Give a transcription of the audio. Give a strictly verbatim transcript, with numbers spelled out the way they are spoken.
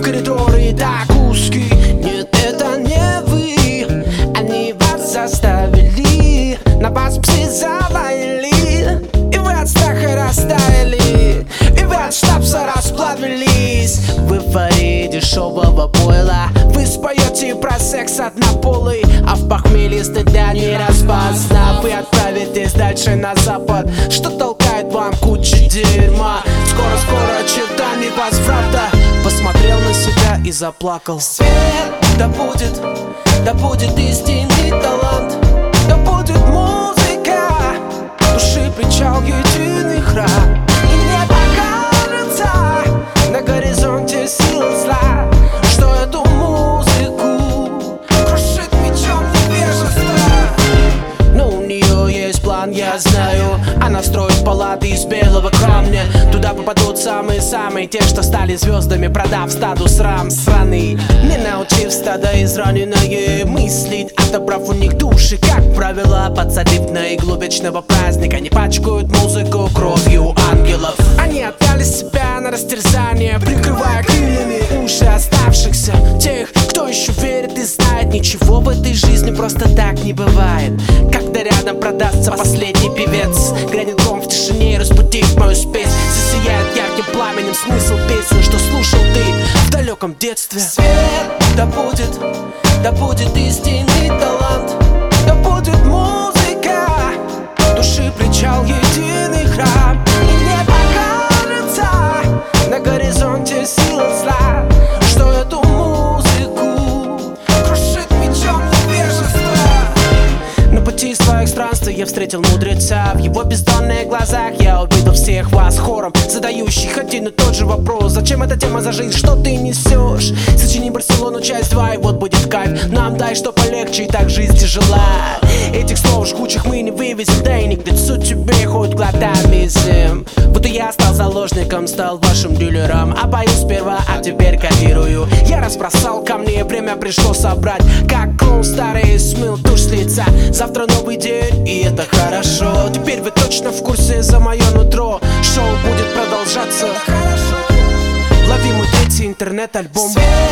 коридоры так узкие. Нет, это не вы, они вас заставили, на вас псы залаяли, и вы от страха растаяли, и вы от штапса расплавились. Вы в эйфории дешевого пойла, вы споете про секс однополый, а в похмелье стыда не распознав, вы отправитесь дальше на запад, что толкает вам кучу дерьма. Скоро-скоро черта невозврата. Посмотрел на себя и заплакал. Свет, да будет, да будет истинный талант, да будет музыка, души причал, единый храм. И мне покажется на горизонте сила зла, что эту музыку крушит мечом невежества. Но у нее есть план, я знаю. Она строит палаты из белого камня. Туда попадут самые-самые те, что стали звездами, продав стаду срам сраный. Не научив стадо израненное мыслить, отобрав у них души, как правило, подсадив на иглу вечного праздника. Они пачкают музыку кровью ангелов. Они отдали себя на растерзание, прикрывая крыльями уши оставшихся тех, кто еще верит и знает, ничего в этой жизни просто так не бывает. Когда рядом продастся последний певец, грянет гром в тишине и разбудит мою спесь. Засияет ярким пламенем смысл песен, что слушал ты в далеком детстве. Свет, да будет, да будет истинный талант, да будет музыка, души причал, единый храм. И мне покажется на горизонте сила зла, что эту музыку крушит мечом невежества. На пути своих странствий я встретил мудреца. В его бездонных глазах я увидел всех вас хором, задающих один и тот же вопрос: зачем эта тема за жизнь, что ты несешь? Сочини Барселону часть два, и вот будет кайф. Нам дай что полегче, и так жизнь тяжела. Этих слов жгучих мы не вывезем, да и не к лицу тебе хоть глотами зим. Будто я стал заложником, стал вашим дилером. А пою сперва, а теперь кодирую. Я разбросал камни, время пришло собрать. Как клоун старый смыл тушь с лица. Завтра новый день, и это хорошо. Теперь вы точно в курсе за мое нутро. Шоу будет продолжаться. Лови мой третий интернет-альбом.